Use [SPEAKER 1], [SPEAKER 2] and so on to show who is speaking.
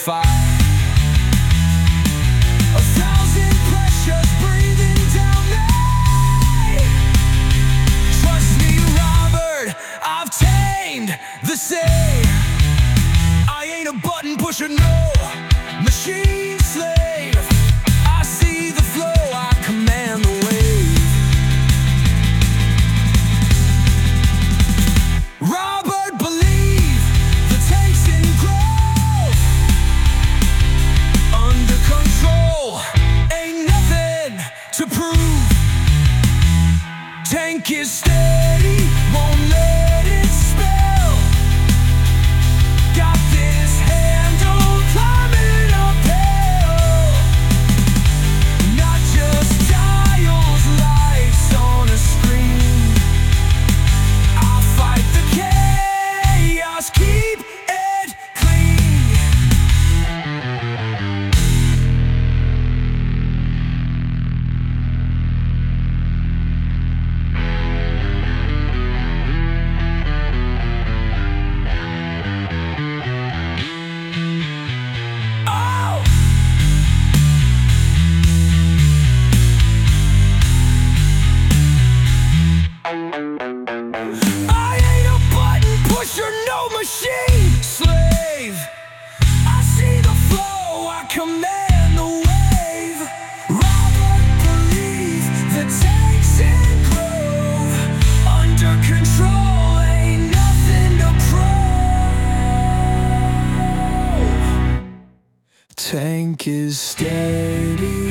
[SPEAKER 1] fight. A thousand pressures breathing down me. Trust me, Robert, I've tamed the sea. I ain't a button pusher, no machine slave. I see the flow, I command the wave. Robert, believe the taste and growth. Under control, ain't nothing to prove. Tank is steady, won't let it spill. Got this handle climbing uphill. Not just dials, lights on a screen. I'll fight the chaos, keep it clean. Oh! I ain't a button pusher, no machine slave. I see the flow, I command the wave. Robert, believe the tanks and groove. Under control, ain't nothing to prove. Tank is steady,